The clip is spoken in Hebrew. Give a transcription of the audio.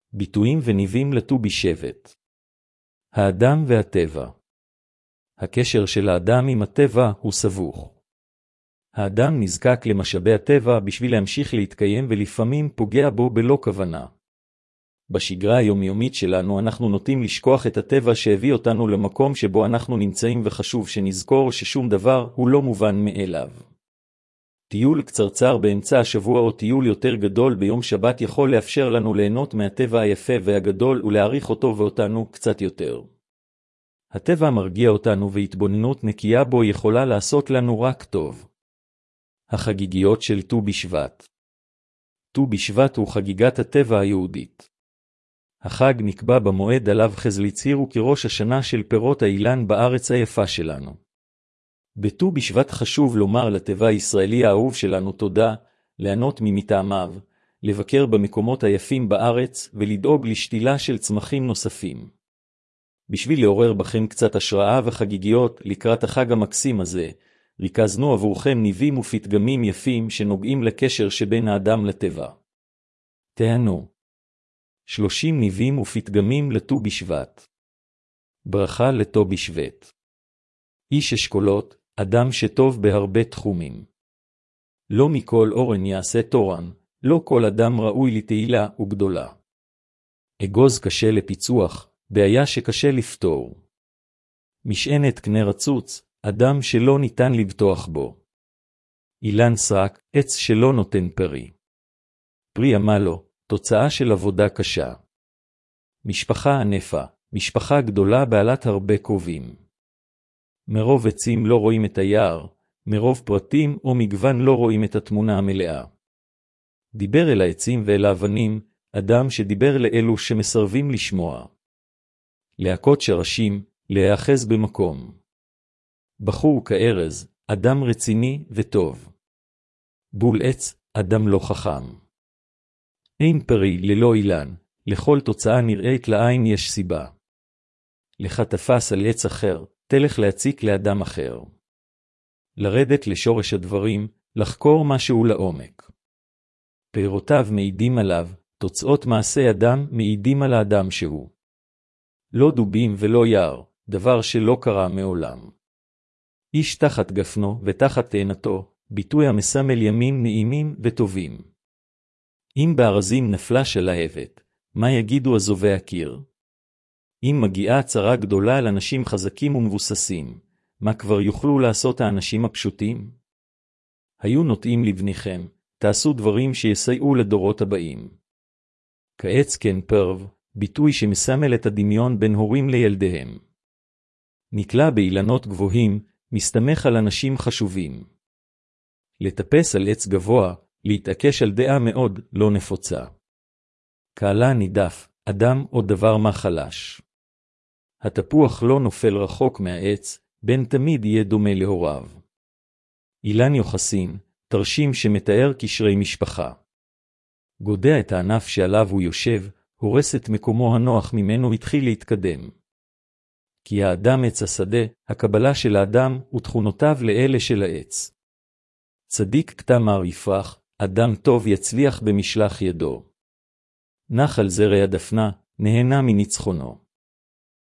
ביטויים וניבים לט"ו בשבט. האדם והטבע. הקשר של האדם עם הטבע הוא סבוך. האדם נזקק למשאבי הטבע בשביל להמשיך להתקיים ולפעמים פוגע בו בלא כוונה. בשגרה היומיומית שלנו אנחנו נוטים לשכוח את הטבע שהביא אותנו למקום שבו אנחנו נמצאים, וחשוב שנזכור ששום דבר הוא לא מובן מאליו. טיול קצרצר באמצע השבוע או טיול יותר גדול ביום שבת יכול לאפשר לנו ליהנות מהטבע היפה והגדול ולהעריך אותו ואותנו קצת יותר. הטבע מרגיע אותנו והתבוננות נקייה בו יכולה לעשות לנו רק טוב. החגיגיות של ט"ו בשבט. ט"ו בשבט הוא חגיגת הטבע היהודית. החג נקבע במועד עליו חז"ל הצהירו כראש השנה של פירות האילן בארץ היפה שלנו. בט"ו בשבט חשוב לומר לטבע הישראלי האהוב שלנו תודה, ליהנות ממטעמיו, לבקר במקומות היפים בארץ ולדאוג לשתילה של צמחים נוספים. בשביל לעורר בכם קצת השראה וחגיגיות לקראת החג המקסים הזה, ריכזנו עבורכם ניבים ופתגמים יפים שנוגעים לקשר שבין האדם לטבע. תהנו. 30 ניבים ופתגמים לט"ו בשבט. ברכה לט"ו בשבט. איש אשכולות, אדם שטוב בהרבה תחומים. לא מכל אורן יעשה תורן, לא כל אדם ראוי לתהילה וגדולה. אגוז קשה לפיצוח, בעיה שקשה לפתור. משענת קנה רצוץ, אדם שלא ניתן לבטוח בו. אילן סרק, עץ שלא נותן פרי. פרי עמלו, תוצאה של עבודה קשה. משפחה ענפה, משפחה גדולה בעלת הרבה קרובים. מרוב עצים לא רואים את היער, מרוב פרטים או מגוון לא רואים את התמונה המלאה. דיבר אל העצים ואל האבנים, אדם שדיבר לאלו שמסרבים לשמוע. להכות שרשים, להיאחז במקום. בחור כארז, אדם רציני וטוב. בול עץ, אדם לא חכם. אין פרי ללא אילן, לכל תוצאה נראית לעין יש סיבה. לך תפס על עץ אחר, תלך להציק לאדם אחר. לרדת לשורש הדברים, לחקור משהו לעומק. פירותיו מעידים עליו, תוצאות מעשה אדם מעידים על האדם שהוא. לא דובים ולא יער, דבר שלא קרה מעולם. איש תחת גפנו ותחת תאנתו, ביטוי המסמל ימים נעימים וטובים. אם בארזים נפלה שלהבת, מה יגידו עזובי הקיר? אם מגיעה צרה גדולה על אנשים חזקים ומבוססים, מה כבר יוכלו לעשות האנשים הפשוטים? היו נוטעים לבניכם, תעשו דברים שיסייעו לדורות הבאים. כעץ כן פרב, ביטוי שמסמל את הדמיון בין הורים לילדיהם. נקלע באילנות גבוהים, מסתמך על אנשים חשובים. לטפס על עץ גבוה, להתעקש על דעה מאוד לא נפוצה. קהלה נידף, אדם או דבר מה חלש. התפוח לא נופל רחוק מהעץ, בן תמיד יהיה דומה להוריו. אילן יוחסין, תרשים שמתאר קשרי משפחה. גודע את הענף שעליו הוא יושב, הורס את מקומו הנוח ממנו התחיל להתקדם. כי האדם עץ השדה, הקבלה של האדם ותכונותיו לאלה של העץ. צדיק כתמר יפרח, אדם טוב יצליח במשלח ידו. נחל זרע הדפנה, נהנה מניצחונו.